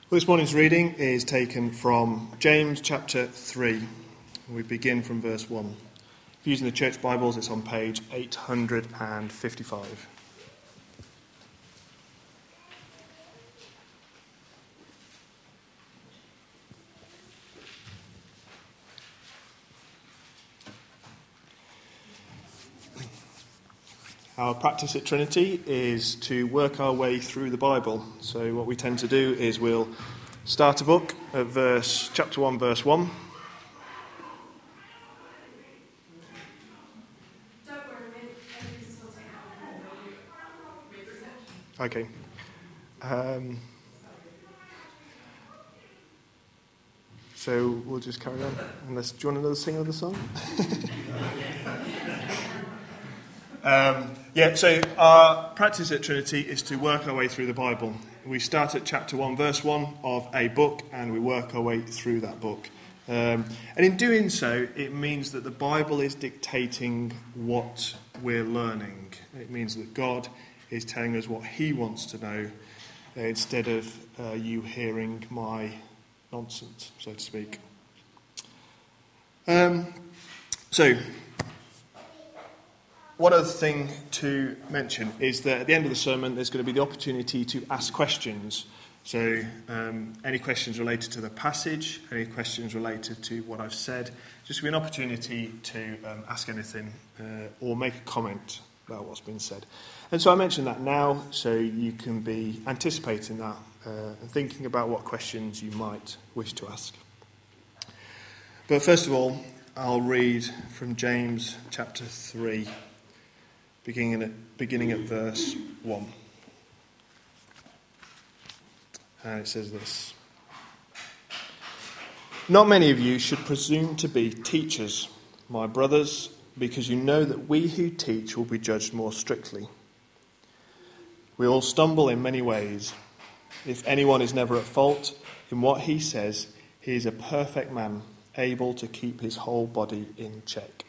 Well, this morning's reading is taken from James chapter 3. We begin from verse 1. If you're using the church Bibles, it's on page 855. Our practice at Trinity is to work our way through the Bible. So what we tend to do is we'll start a book at chapter 1, verse 1. Okay. So we'll just carry on. Unless, do you want another sing of the song? So our practice at Trinity is to work our way through the Bible. We start at chapter 1, verse 1 of a book, and we work our way through that book. And in doing so, it means that the Bible is dictating what we're learning. It means that God is telling us what he wants to know, instead of you hearing my nonsense, so to speak. One other thing to mention is that at the end of the sermon there's going to be the opportunity to ask questions. So any questions related to the passage, any questions related to what I've said, just be an opportunity to ask anything or make a comment about what's been said. And so I mention that now so you can be anticipating that and thinking about what questions you might wish to ask. But first of all, I'll read from James chapter 3. Beginning at verse 1. And it says this: "Not many of you should presume to be teachers, my brothers, because you know that we who teach will be judged more strictly. We all stumble in many ways. If anyone is never at fault in what he says, he is a perfect man, able to keep his whole body in check.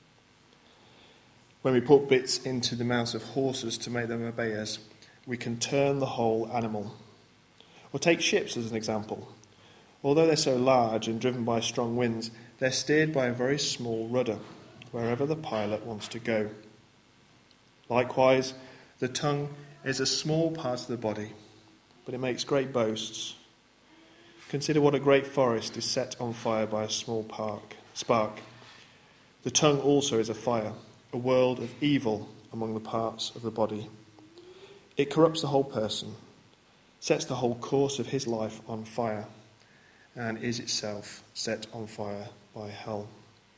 When we put bits into the mouths of horses to make them obey us, we can turn the whole animal. Or take ships as an example. Although they're so large and driven by strong winds, they're steered by a very small rudder, wherever the pilot wants to go. Likewise, the tongue is a small part of the body, but it makes great boasts. Consider what a great forest is set on fire by a small spark. The tongue also is a fire, a world of evil among the parts of the body. It corrupts the whole person, sets the whole course of his life on fire, and is itself set on fire by hell.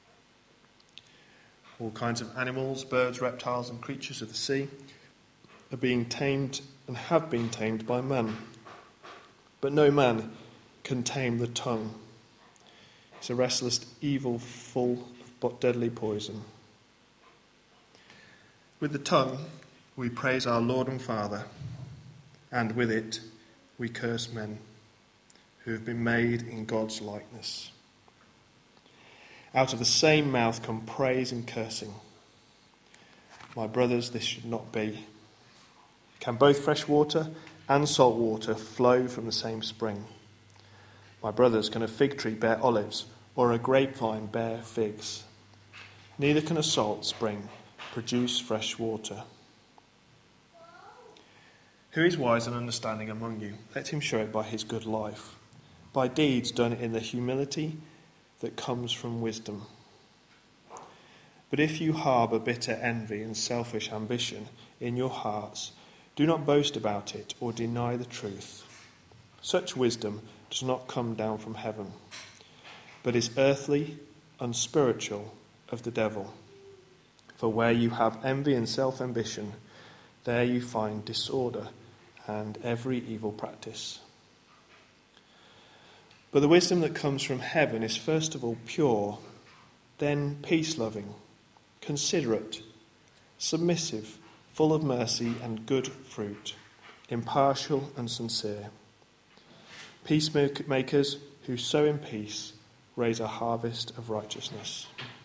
All kinds of animals, birds, reptiles, and creatures of the sea are being tamed and have been tamed by man. But no man can tame the tongue. It's a restless evil full of deadly poison. With the tongue, we praise our Lord and Father, and with it, we curse men who have been made in God's likeness. Out of the same mouth come praise and cursing. My brothers, this should not be. Can both fresh water and salt water flow from the same spring? My brothers, can a fig tree bear olives, or a grapevine bear figs? Neither can a salt spring produce fresh water. Who is wise and understanding among you? Let him show it by his good life, by deeds done in the humility that comes from wisdom. But if you harbour bitter envy and selfish ambition in your hearts, do not boast about it or deny the truth. Such wisdom does not come down from heaven, but is earthly, unspiritual, of the devil. For where you have envy and self-ambition, there you find disorder and every evil practice. But the wisdom that comes from heaven is first of all pure, then peace-loving, considerate, submissive, full of mercy and good fruit, impartial and sincere. Peacemakers who sow in peace raise a harvest of righteousness.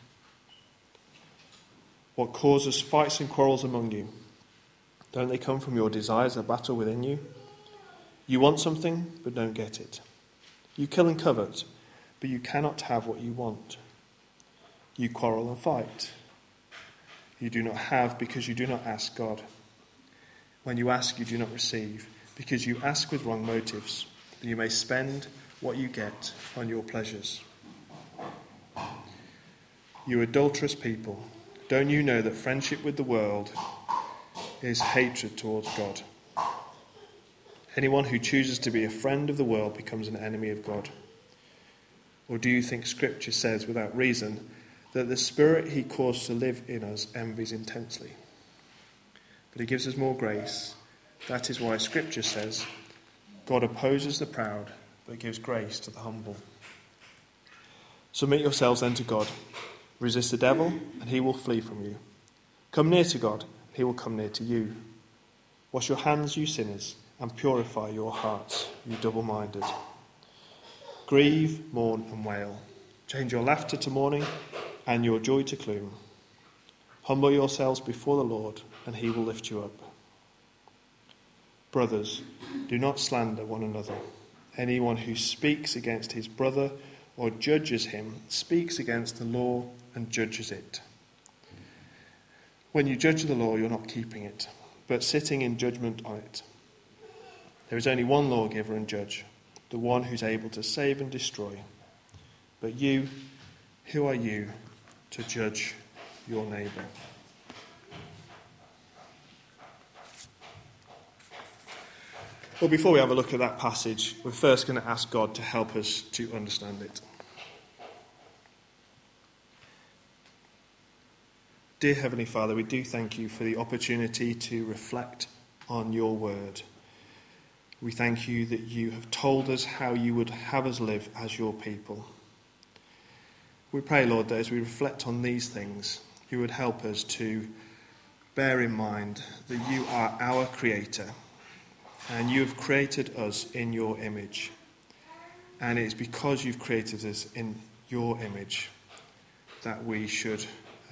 What causes fights and quarrels among you? Don't they come from your desires that battle within you? You want something, but don't get it. You kill and covet, but you cannot have what you want. You quarrel and fight. You do not have because you do not ask God. When you ask, you do not receive, because you ask with wrong motives, that you may spend what you get on your pleasures. You adulterous people, don't you know that friendship with the world is hatred towards God? Anyone who chooses to be a friend of the world becomes an enemy of God. Or do you think Scripture says without reason that the Spirit he caused to live in us envies intensely? But he gives us more grace. That is why Scripture says, God opposes the proud, but gives grace to the humble. Submit yourselves then to God. Resist the devil, and he will flee from you. Come near to God, and he will come near to you. Wash your hands, you sinners, and purify your hearts, you double-minded. Grieve, mourn, and wail. Change your laughter to mourning, and your joy to gloom. Humble yourselves before the Lord, and he will lift you up. Brothers, do not slander one another. Anyone who speaks against his brother or judges him speaks against the law and judges it. When you judge the law, you're not keeping it, but sitting in judgment on it. There is only one lawgiver and judge, the one who's able to save and destroy. But you, who are you to judge your neighbour? Well, before we have a look at that passage, we're first going to ask God to help us to understand it. Dear Heavenly Father, we do thank you for the opportunity to reflect on your word. We thank you that you have told us how you would have us live as your people. We pray, Lord, that as we reflect on these things, you would help us to bear in mind that you are our Creator, and you have created us in your image. And it's because you've created us in your image that we should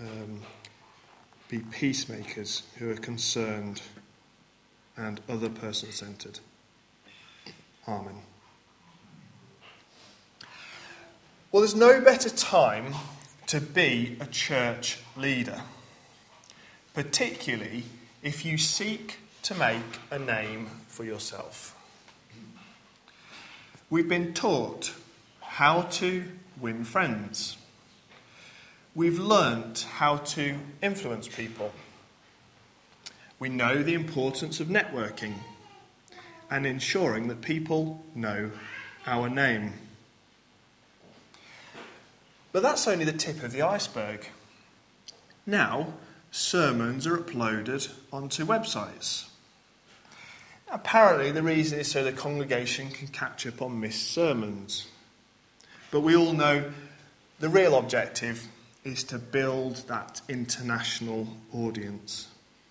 be peacemakers who are concerned and other person-centred. Amen. Well, there's no better time to be a church leader, particularly if you seek to make a name for yourself. We've been taught how to win friends. We've learnt how to influence people. We know the importance of networking and ensuring that people know our name. But that's only the tip of the iceberg. Now, sermons are uploaded onto websites. Apparently, the reason is so the congregation can catch up on missed sermons. But we all know the real objective is to build that international audience.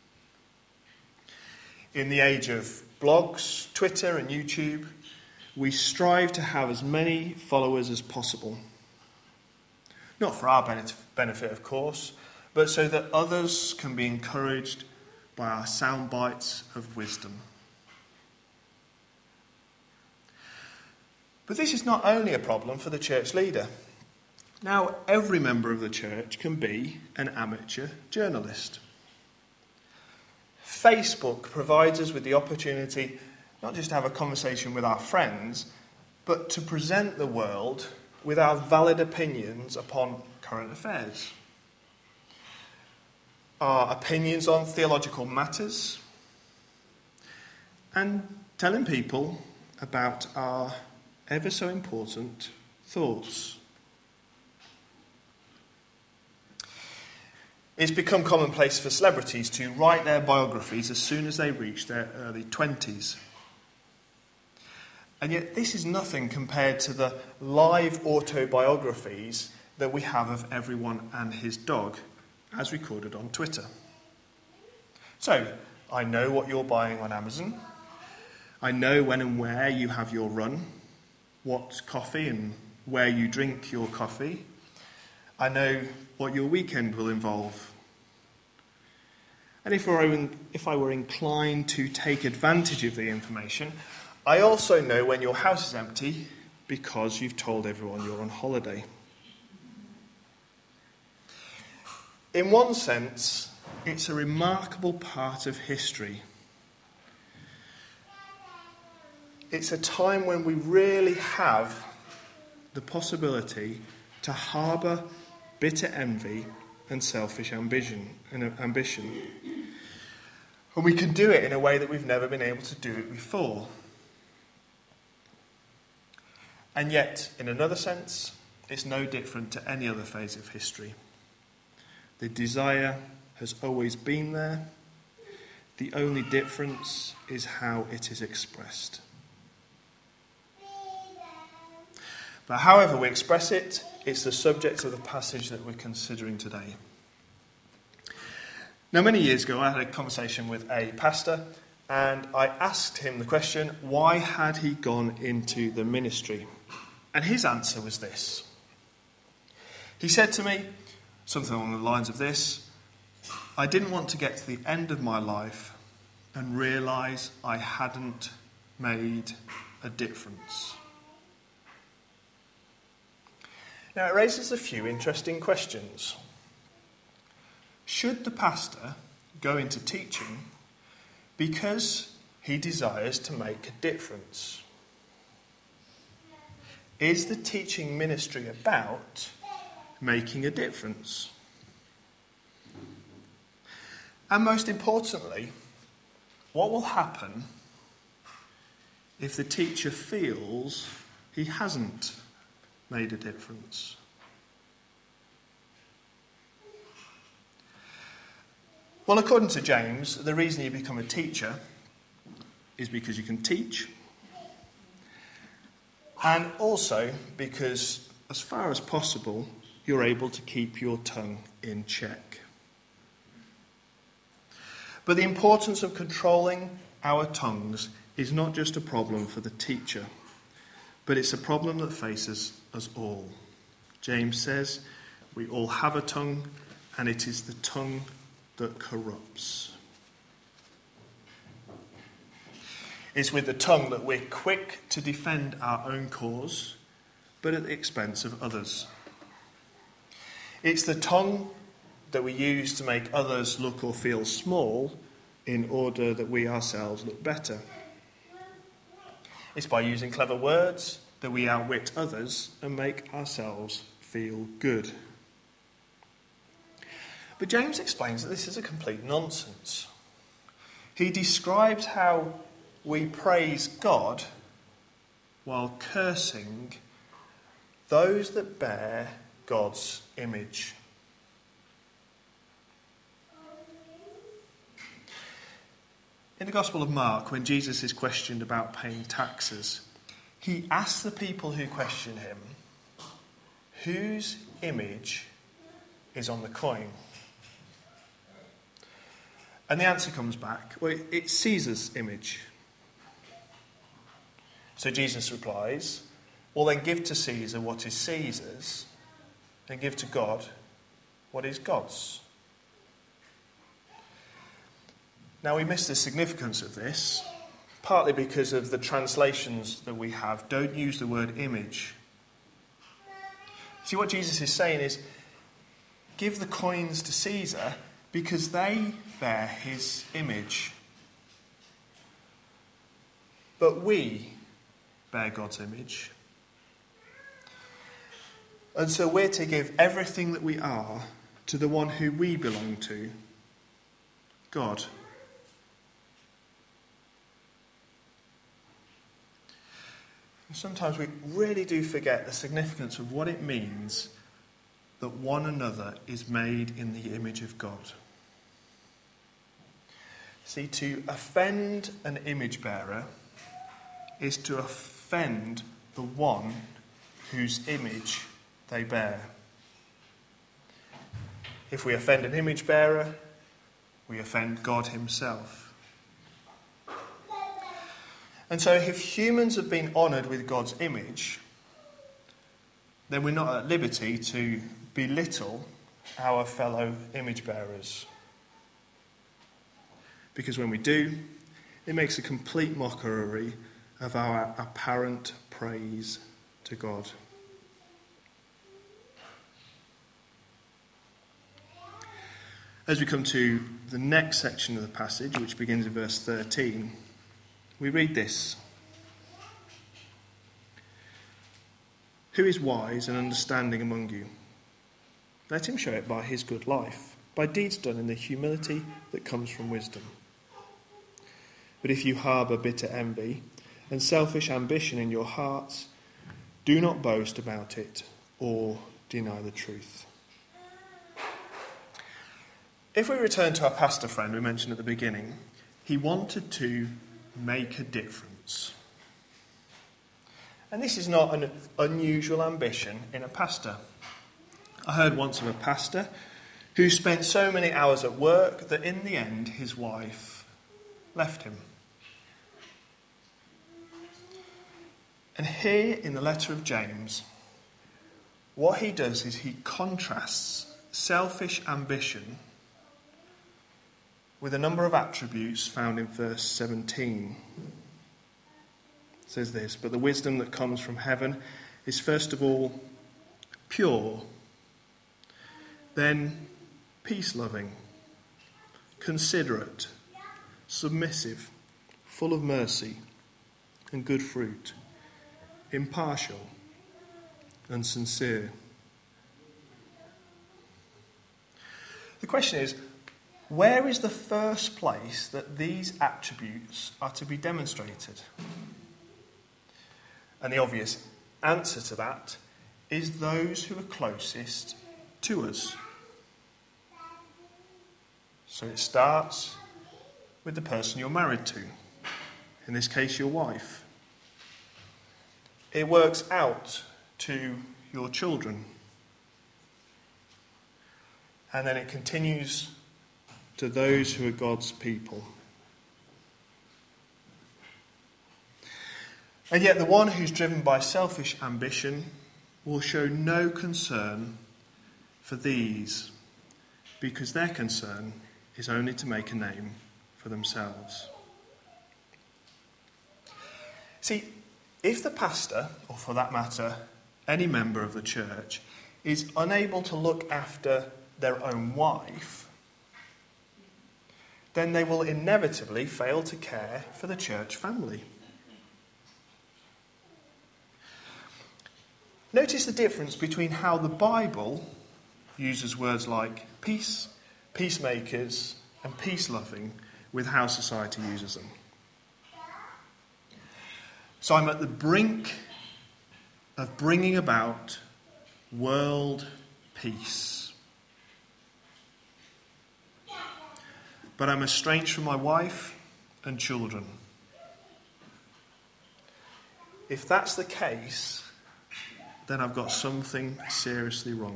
In the age of blogs, Twitter and YouTube, we strive to have as many followers as possible. Not for our benefit, of course, but so that others can be encouraged by our sound bites of wisdom. But this is not only a problem for the church leader. Now, every member of the church can be an amateur journalist. Facebook provides us with the opportunity not just to have a conversation with our friends, but to present the world with our valid opinions upon current affairs. Our opinions on theological matters, and telling people about our ever so important thoughts. It's become commonplace for celebrities to write their biographies as soon as they reach their early 20s. And yet this is nothing compared to the live autobiographies that we have of everyone and his dog, as recorded on Twitter. So, I know what you're buying on Amazon. I know when and where you have your run, what coffee and where you drink your coffee. I know what your weekend will involve. And if I were inclined to take advantage of the information, I also know when your house is empty because you've told everyone you're on holiday. In one sense, it's a remarkable part of history. It's a time when we really have the possibility to harbour bitter envy and selfish ambition. And we can do it in a way that we've never been able to do it before. And yet, in another sense, it's no different to any other phase of history. The desire has always been there. The only difference is how it is expressed. But however we express it, it's the subject of the passage that we're considering today. Now, many years ago, I had a conversation with a pastor, and I asked him the question, why had he gone into the ministry? And his answer was this. He said to me, something along the lines of this: I didn't want to get to the end of my life and realise I hadn't made a difference. Now, it raises a few interesting questions. Should the pastor go into teaching because he desires to make a difference? Is the teaching ministry about making a difference? And most importantly, what will happen if the teacher feels he hasn't made a difference? Well, according to James, the reason you become a teacher is because you can teach, and also because, as far as possible, you're able to keep your tongue in check. But the importance of controlling our tongues is not just a problem for the teacher, but it's a problem that faces us all. James says, we all have a tongue, and it is the tongue that corrupts. It's with the tongue that we're quick to defend our own cause, but at the expense of others. It's the tongue that we use to make others look or feel small in order that we ourselves look better. It's by using clever words that we outwit others and make ourselves feel good. But James explains that this is a complete nonsense. He describes how we praise God while cursing those that bear God's image. In the Gospel of Mark, when Jesus is questioned about paying taxes, he asks the people who question him, whose image is on the coin? And the answer comes back, well, it's Caesar's image. So Jesus replies, well, then give to Caesar what is Caesar's, and give to God what is God's. Now, we miss the significance of this, partly because of the translations that we have don't use the word image. See, what Jesus is saying is, give the coins to Caesar because they bear his image. But we bear God's image. And so we're to give everything that we are to the one who we belong to, God. And sometimes we really do forget the significance of what it means that one another is made in the image of God. See, to offend an image bearer is to offend the one whose image they bear. If we offend an image bearer, we offend God himself. And so if humans have been honoured with God's image, then we're not at liberty to belittle our fellow image bearers. Because when we do, it makes a complete mockery of our apparent praise to God. As we come to the next section of the passage, which begins in verse 13, we read this. Who is wise and understanding among you? Let him show it by his good life, by deeds done in the humility that comes from wisdom. But if you harbour bitter envy and selfish ambition in your hearts, do not boast about it or deny the truth. If we return to our pastor friend we mentioned at the beginning, he wanted to make a difference. And this is not an unusual ambition in a pastor. I heard once of a pastor who spent so many hours at work that in the end his wife left him. And here in the letter of James, what he does is he contrasts selfish ambition with a number of attributes found in verse 17. It says this, but the wisdom that comes from heaven is first of all pure, then peace-loving, considerate, submissive, full of mercy and good fruit, impartial and sincere. The question is, where is the first place that these attributes are to be demonstrated? And the obvious answer to that is those who are closest to us. So it starts with the person you're married to, in this case your wife. It works out to your children. And then it continues to those who are God's people. And yet the one who's driven by selfish ambition will show no concern for these, because their concern is only to make a name for themselves. See, if the pastor, or for that matter, any member of the church, is unable to look after their own wife, then they will inevitably fail to care for the church family. Notice the difference between how the Bible uses words like peace, peacemakers, and peace-loving with how society uses them. So I'm at the brink of bringing about world peace. But I'm estranged from my wife and children. If that's the case, then I've got something seriously wrong.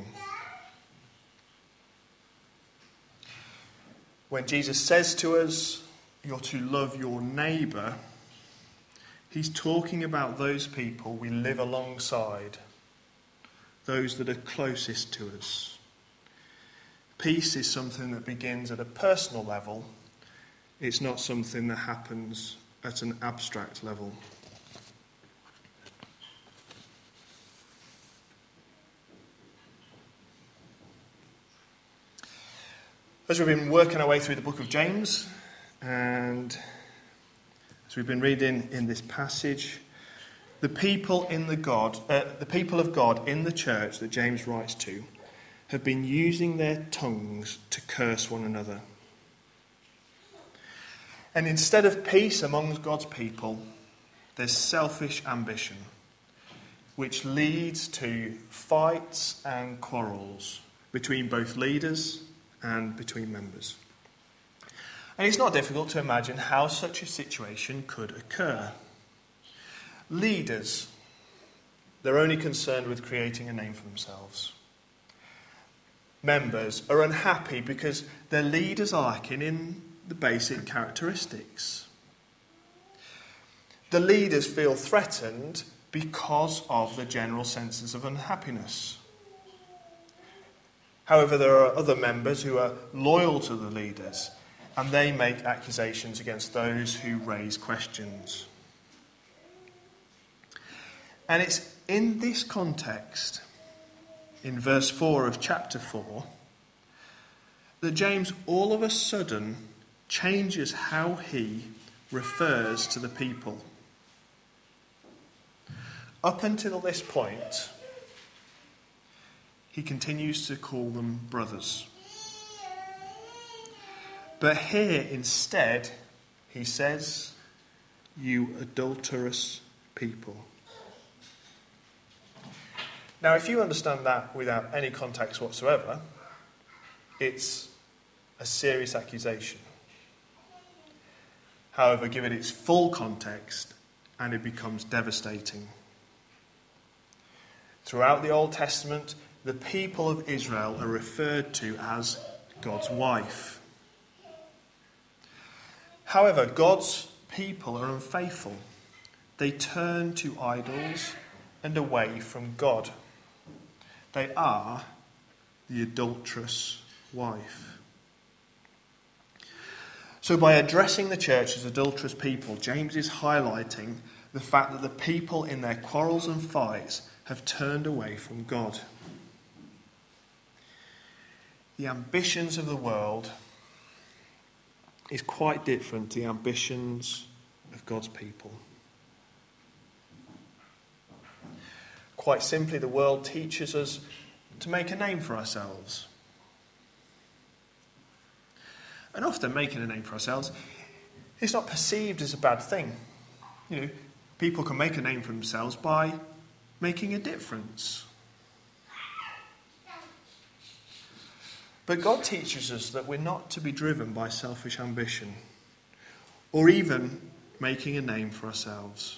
When Jesus says to us, you're to love your neighbour, he's talking about those people we live alongside, those that are closest to us. Peace is something that begins at a personal level. It's not something that happens at an abstract level. As we've been working our way through the book of James, and as we've been reading in this passage, the people of God in the church that James writes to have been using their tongues to curse one another. And instead of peace among God's people, there's selfish ambition, which leads to fights and quarrels between both leaders and between members. And it's not difficult to imagine how such a situation could occur. Leaders, they're only concerned with creating a name for themselves. Members are unhappy because their leaders are lacking in the basic characteristics. The leaders feel threatened because of the general senses of unhappiness. However, there are other members who are loyal to the leaders, and they make accusations against those who raise questions. And it's in this context, in verse 4 of chapter 4, that James all of a sudden changes how he refers to the people. Up until this point, he continues to call them brothers. But here, instead, he says, "You adulterous people." Now, if you understand that without any context whatsoever, it's a serious accusation. However, give it its full context, and it becomes devastating. Throughout the Old Testament, the people of Israel are referred to as God's wife. However, God's people are unfaithful. They turn to idols and away from God. They are the adulterous wife. So by addressing the church as adulterous people, James is highlighting the fact that the people in their quarrels and fights have turned away from God. The ambitions of the world is quite different to the ambitions of God's people. Quite simply, the world teaches us to make a name for ourselves. And often making a name for ourselves is not perceived as a bad thing. People can make a name for themselves by making a difference. But God teaches us that we're not to be driven by selfish ambition or even making a name for ourselves.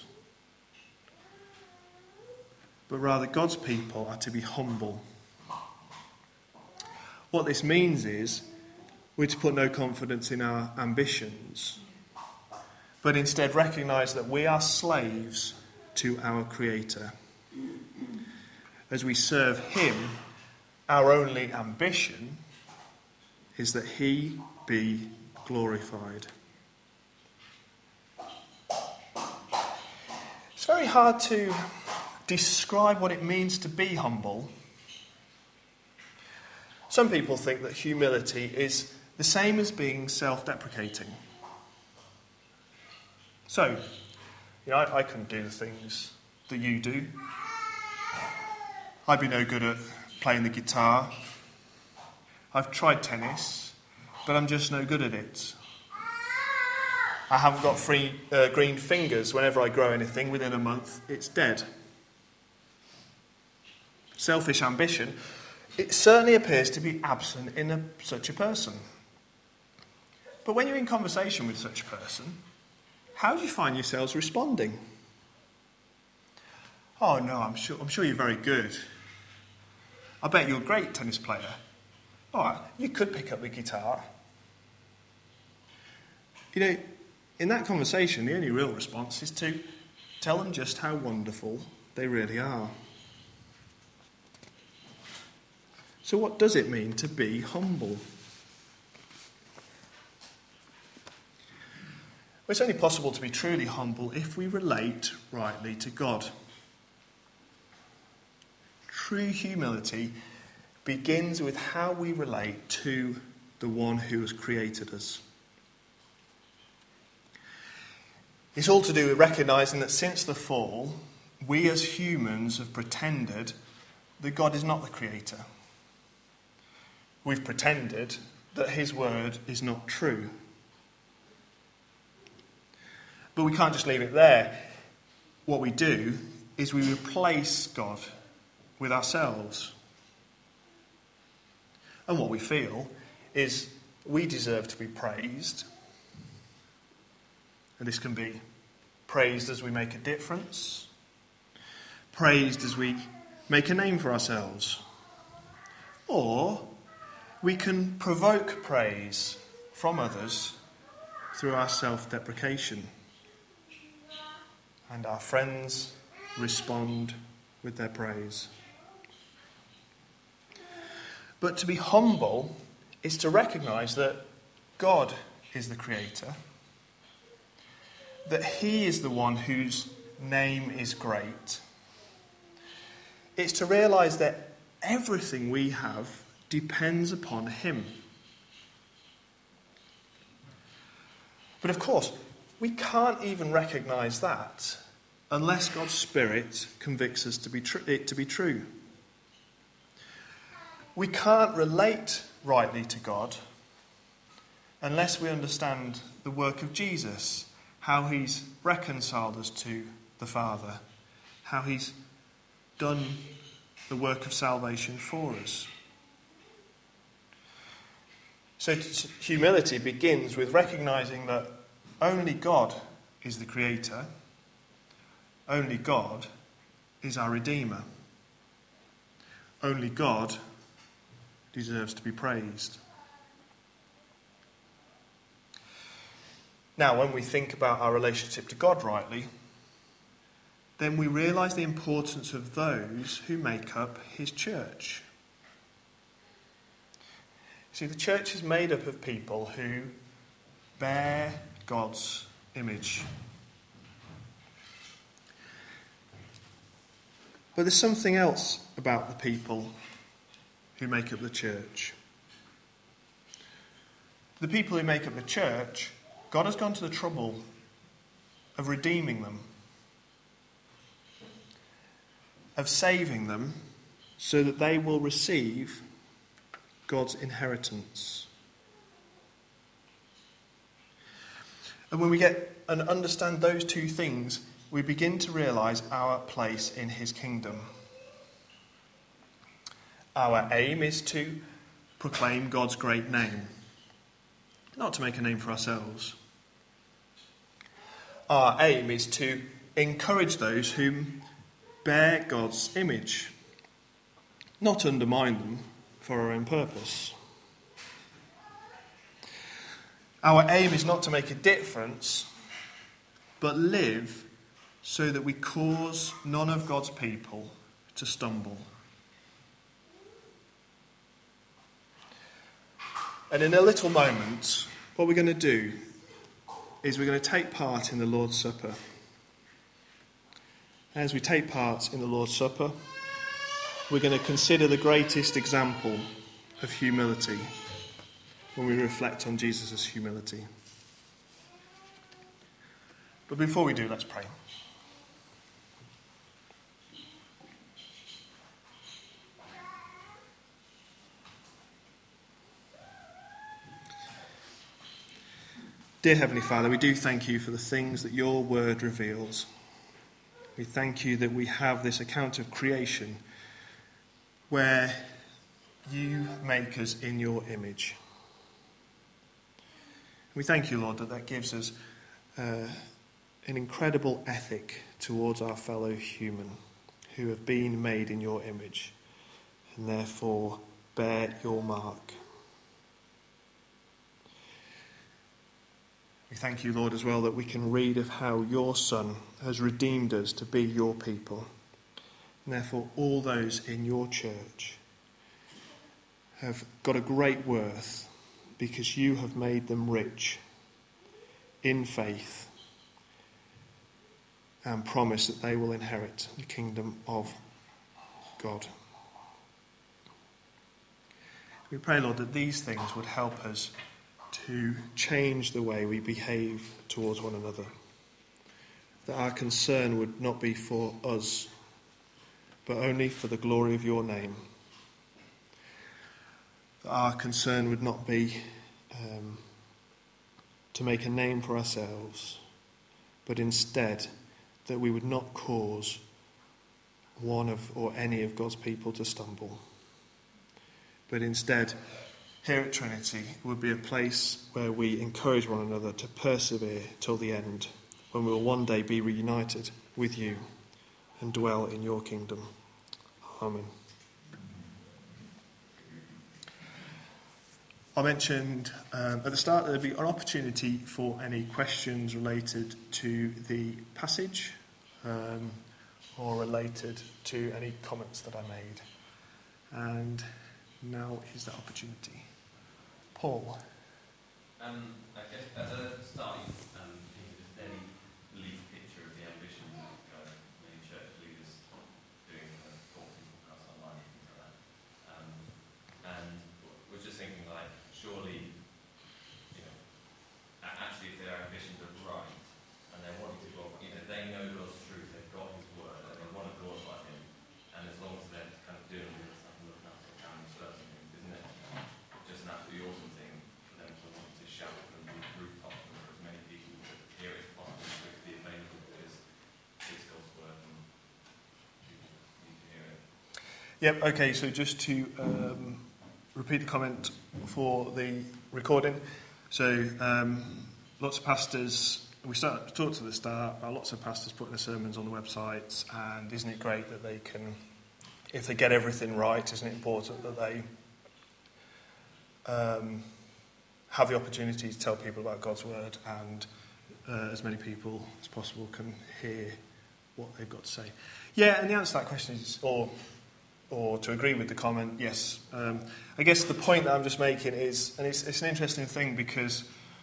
But rather, God's people are to be humble. What this means is we're to put no confidence in our ambitions, but instead recognise that we are slaves to our Creator. As we serve Him, our only ambition is that He be glorified. It's very hard to describe what it means to be humble. Some people think that humility is the same as being self-deprecating. So, I couldn't do the things that you do. I'd be no good at playing the guitar. I've tried tennis, but I'm just no good at it. I haven't got green fingers. Whenever I grow anything, within a month, it's dead. Selfish ambition, it certainly appears to be absent in such a person. But when you're in conversation with such a person, how do you find yourselves responding? "Oh no, I'm sure you're very good. I bet you're a great tennis player. Oh, you could pick up the guitar." In that conversation, the only real response is to tell them just how wonderful they really are. So what does it mean to be humble? Well, it's only possible to be truly humble if we relate rightly to God. True humility begins with how we relate to the one who has created us. It's all to do with recognising that since the fall, we as humans have pretended that God is not the creator. We've pretended that His word is not true. But we can't just leave it there. What we do is we replace God with ourselves. And what we feel is we deserve to be praised. And this can be praised as we make a difference, praised as we make a name for ourselves, or we can provoke praise from others through our self-deprecation. And our friends respond with their praise. But to be humble is to recognise that God is the creator, that He is the one whose name is great, It's to realise that everything we have depends upon him. But of course, we can't even recognise that unless God's Spirit convicts us it to be true. We can't relate rightly to God unless we understand the work of Jesus, how he's reconciled us to the Father, how he's done the work of salvation for us. So humility begins with recognising that only God is the Creator, only God is our Redeemer, only God deserves to be praised. Now, when we think about our relationship to God rightly, then we realise the importance of those who make up his church. See, the church is made up of people who bear God's image. But there's something else about the people who make up the church. The people who make up the church, God has gone to the trouble of redeeming them, of saving them so that they will receive God's inheritance. And when we get and understand those two things, we begin to realise our place in his kingdom. Our aim is to proclaim God's great name, not to make a name for ourselves. Our aim is to encourage those who bear God's image, not undermine them for our own purpose. Our aim is not to make a difference, but live so that we cause none of God's people to stumble. And in a little moment, what we're going to do is we're going to take part in the Lord's Supper. As we take part in the Lord's Supper, we're going to consider the greatest example of humility when we reflect on Jesus' humility. But before we do, let's pray. Dear Heavenly Father, we do thank you for the things that your word reveals. We thank you that we have this account of creation where you make us in your image. We thank you, Lord, that gives us an incredible ethic towards our fellow human who have been made in your image and therefore bear your mark. We thank you, Lord, as well that we can read of how your Son has redeemed us to be your people. And therefore all those in your church have got a great worth because you have made them rich in faith and promise that they will inherit the kingdom of God. We pray, Lord, that these things would help us to change the way we behave towards one another. That our concern would not be for us, but only for the glory of your name. That our concern would not be to make a name for ourselves, but instead that we would not cause one of or any of God's people to stumble. But instead, here at Trinity would be a place where we encourage one another to persevere till the end, when we will one day be reunited with you and dwell in your kingdom. Amen. I mentioned at the start that there'd be an opportunity for any questions related to the passage or related to any comments that I made. And now is that opportunity. Paul. I guess at the start, you painted a fairly bleak picture of the ambition of many church leaders doing talking Yep, okay, so just to repeat the comment for the recording. So lots of pastors, we talked at the start about lots of pastors putting their sermons on the websites, and isn't it great that they can, if they get everything right, isn't it important that they have the opportunity to tell people about God's word, and as many people as possible can hear what they've got to say. Yeah, and the answer to that question is, or to agree with the comment, yes. I guess the point that I'm just making is, and it's an interesting thing because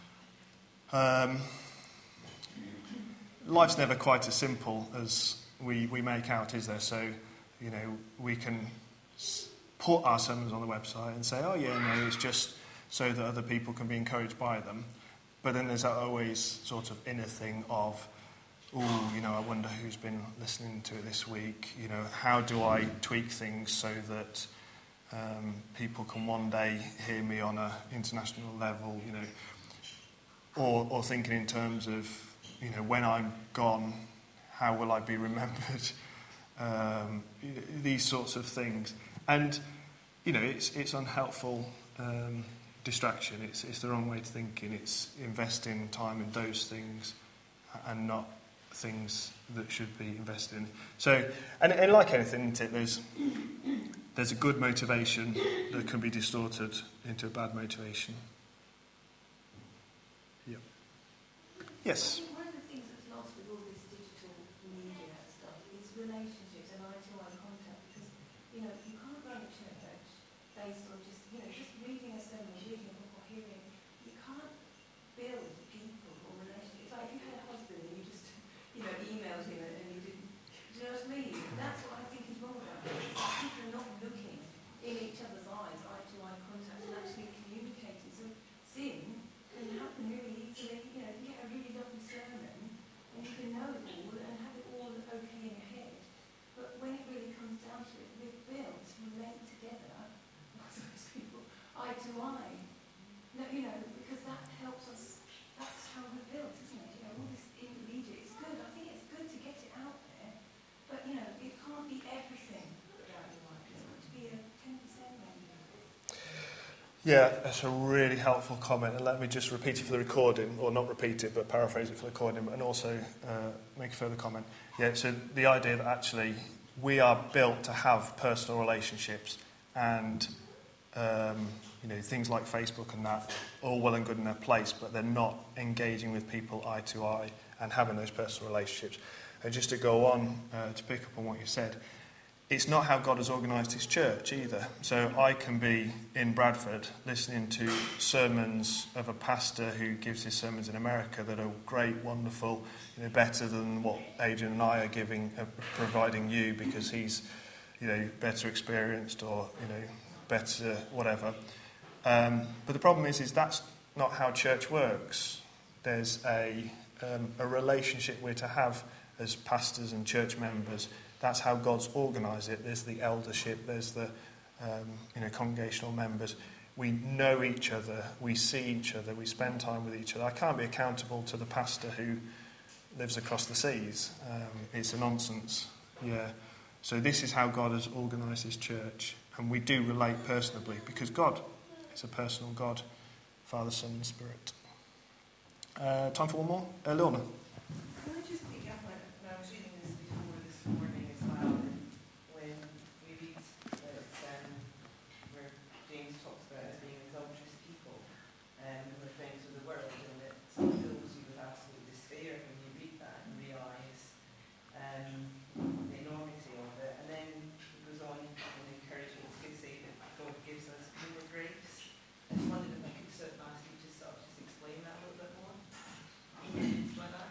life's never quite as simple as we make out, is there? So, we can put our sermons on the website and say, oh yeah, no, it's just so that other people can be encouraged by them. But then there's that always sort of inner thing of, I wonder who's been listening to it this week. How do I tweak things so that people can one day hear me on an international level, or thinking in terms of, when I'm gone, how will I be remembered? These sorts of things. And, it's unhelpful distraction. It's the wrong way of thinking. It's investing time in those things and not things that should be invested in. So, and like anything, isn't it? There's a good motivation that can be distorted into a bad motivation. Yeah. Yes. One of the things that's lost with all this digital media stuff is relationships and eye-to-eye contact, because you can't run a church based on just reading a sermon, reading a book, or hearing. You can't build people or relationships. It's like if you had a husband and you just emailed him and you didn't. Do you know what I mean? That's what I think is wrong about it. It's like people are not looking in each other's eyes, eye-to-eye contact, and actually communicating. So sin can happen really easily. You get a really lovely sermon and you can know it all and have it all okay in your head. But when it really comes down to it, we're built to relate together, as those people, eye to eye. No, because that helps us. That's how we're built, isn't it? All this intermediate. It's good. I think it's good to get it out there. But, it can't be everything about your life. It's got to be a 10% maybe. Yeah, that's a really helpful comment. And let me just repeat it for the recording, or not repeat it, but paraphrase it for the recording, and also make a further comment. Yeah, so the idea that actually we are built to have personal relationships, and things like Facebook and that, all well and good in their place, but they're not engaging with people eye to eye and having those personal relationships. And just to go on, to pick up on what you said, it's not how God has organised his church either. So I can be in Bradford listening to sermons of a pastor who gives his sermons in America that are great, wonderful, better than what Adrian and I are providing you, because he's, better experienced or, better whatever. But the problem is that's not how church works. There's a relationship we're to have as pastors and church members. That's how God's organised it. There's the eldership, there's the congregational members. We know each other, we see each other, we spend time with each other. I can't be accountable to the pastor who lives across the seas. It's a nonsense. Yeah. So this is how God has organised his church, and we do relate personally because God is a personal God, Father, Son and Spirit. Time for one more? Lorna. Can I just pick up on, and I was reading this before this morning as well, when we read that where James talks about us being adulterous people and we're friends with the world, and it fills you with absolute despair when you read that and realise the enormity of it. And then it goes on and encouraging to say that God gives us more grace. I just wondered if I could ask you to sort of just explain that a little bit more. Like that.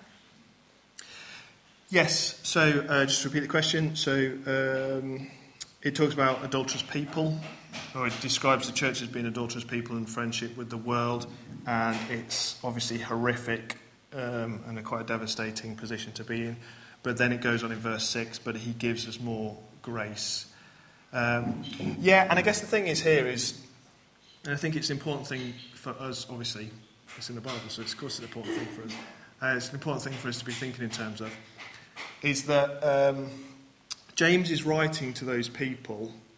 Yes, so just to repeat the question. So it talks about adulterous people, or it describes the church as being adulterous people in friendship with the world, and it's obviously horrific and quite a devastating position to be in. But then it goes on in verse 6, but he gives us more grace. And I guess the thing is here is, and I think it's an important thing for us, obviously, it's in the Bible, so of course it's an important thing for us. It's an important thing for us to be thinking in terms of, is that James is writing to those people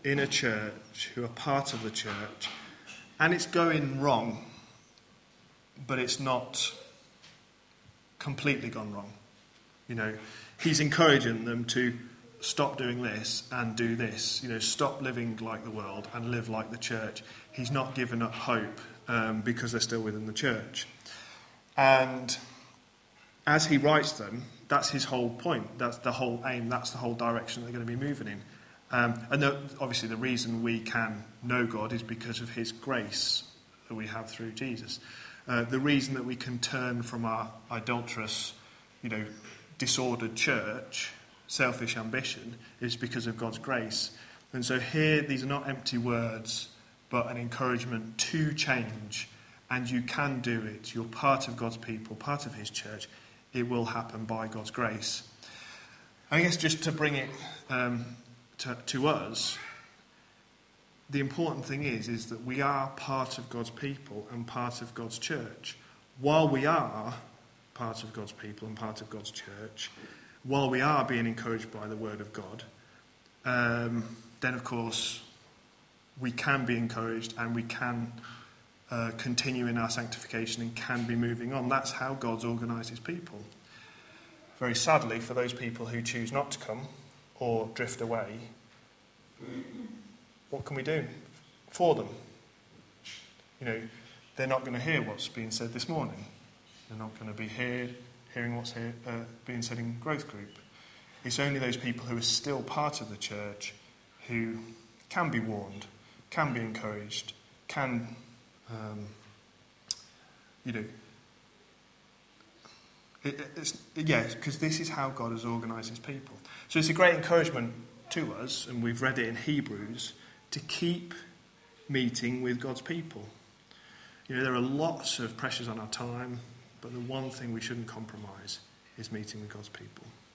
in a church who are part of the church, and it's going wrong, but it's not completely gone wrong. He's encouraging them to stop doing this and do this. Stop living like the world and live like the church. He's not given up hope because they're still within the church. And as he writes them, that's his whole point. That's the whole aim. That's the whole direction they're going to be moving in. Obviously the reason we can know God is because of his grace that we have through Jesus. The reason that we can turn from our idolatrous, disordered church, selfish ambition, is because of God's grace. And so here, these are not empty words, but an encouragement to change. And you can do it. You're part of God's people, part of his church. It will happen by God's grace. I guess just to bring it to us, the important thing is that we are part of God's people and part of God's church. While we are part of God's people and part of God's church, while we are being encouraged by the word of God, then of course we can be encouraged and we can continue in our sanctification and can be moving on. That's how God's organised his people. Very sadly, for those people who choose not to come or drift away, what can we do for them? They're not going to hear what's being said this morning. They're not going to be hearing what's being said in growth group. It's only those people who are still part of the church who can be warned, can be encouraged, can, because this is how God has organised his people. So it's a great encouragement to us, and we've read it in Hebrews, to keep meeting with God's people. There are lots of pressures on our time, but the one thing we shouldn't compromise is meeting with God's people.